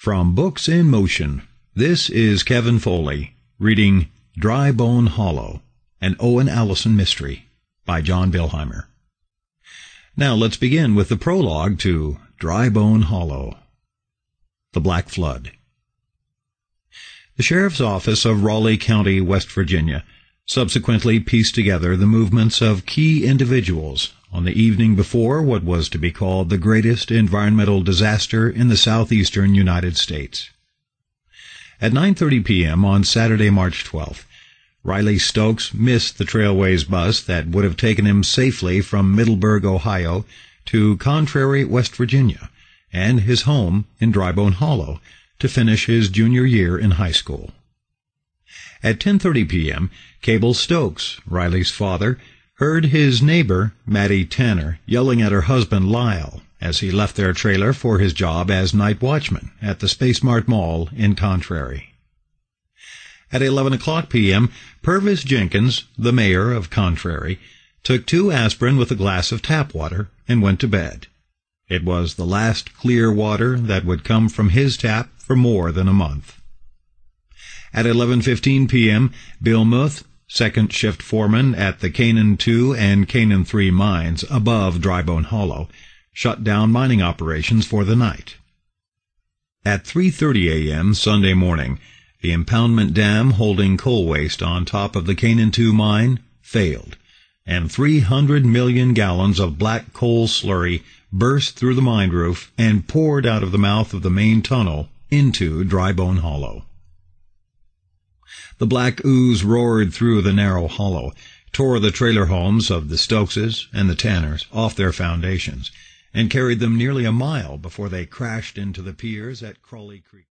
From Books in Motion, this is Kevin Foley, reading Dry Bone Hollow, an Owen Allison mystery, by John Bilheimer. Now let's begin with the prologue to Dry Bone Hollow. The Black Flood. The Sheriff's Office of Raleigh County, West Virginia, subsequently pieced together the movements of key individuals on the evening before what was to be called the greatest environmental disaster in the southeastern United States. At 9:30 p.m. on Saturday, March 12th, Riley Stokes missed the Trailways bus that would have taken him safely from Middleburg, Ohio, to Contrary, West Virginia, and his home in Dry Bone Hollow, to finish his junior year in high school. At 10:30 p.m., Cable Stokes, Riley's father, heard his neighbor, Mattie Tanner, yelling at her husband, Lyle, as he left their trailer for his job as night watchman at the Space Mart Mall in Contrary. At 11 o'clock p.m., Purvis Jenkins, the mayor of Contrary, took 2 aspirin with a glass of tap water and went to bed. It was the last clear water that would come from his tap for more than a month. At 11:15 p.m., Bill Muth, second shift foreman at the Canaan 2 and Canaan 3 mines above Dry Bone Hollow, shut down mining operations for the night. At 3:30 a.m. Sunday morning, the impoundment dam holding coal waste on top of the Canaan 2 mine failed, and 300 million gallons of black coal slurry burst through the mine roof and poured out of the mouth of the main tunnel into Dry Bone Hollow. The black ooze roared through the narrow hollow, tore the trailer homes of the Stokeses and the Tanners off their foundations, and carried them nearly a mile before they crashed into the piers at Crawley Creek.